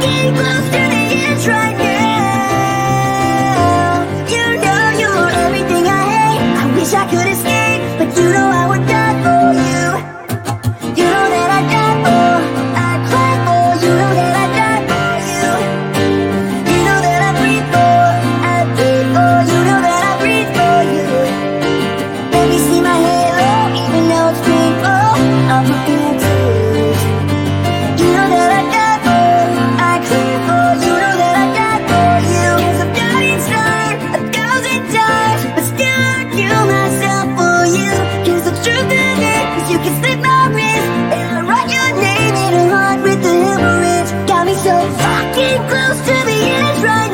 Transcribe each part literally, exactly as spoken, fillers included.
fucking close to the edge right now. You know you're everything I hate. I wish I could escape, but you know I would die for you. You know that I die for, I cry for. You know that I die for you. You know that I breathe for, I breathe for. You know that I breathe for you. Let me see my halo, even though it's painful. I'm prepared to lose. You know that I die for, I cry for. You know that I die for you. 'Cause I've died inside a thousand times, but still I kill myself for you. 'Cause the truth of it is you can slip my wrist, and I write your name in a heart with the hemorrhage. Got me so fucking close to the edge right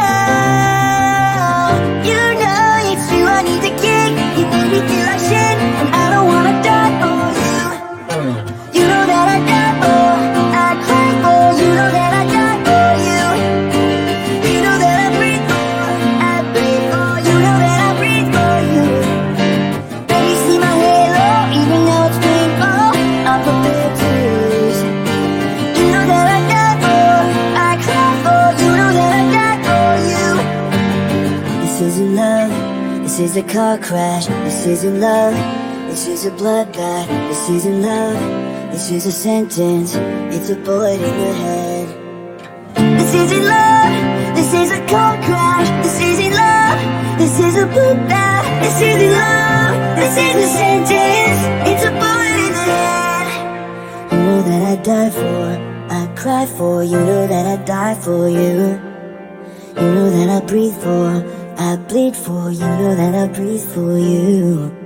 now. You know it's true, I need the kick. You made me feel like shit, and I don't wanna die for you. You know that I die for, I cry for. You know that I die for you. You know that I breathe for, I breathe for. You know that I breathe for you. Let me see my halo, even though it's painful. I'm prepared to lose. You know that I die for, I cry for. You know that I die for you. This isn't love, this is a car crash. This isn't love, this is a bloodbath. This isn't love, this is a sentence. It's a bullet in the head. This isn't love, this is a car crash. This isn't love, this is a bloodbath. This isn't love, this is a sentence. It's a bullet in the head. You know that I die for, I cry for. You know that I die for you. You know that I breathe for, I bleed for. You know that I breathe for you.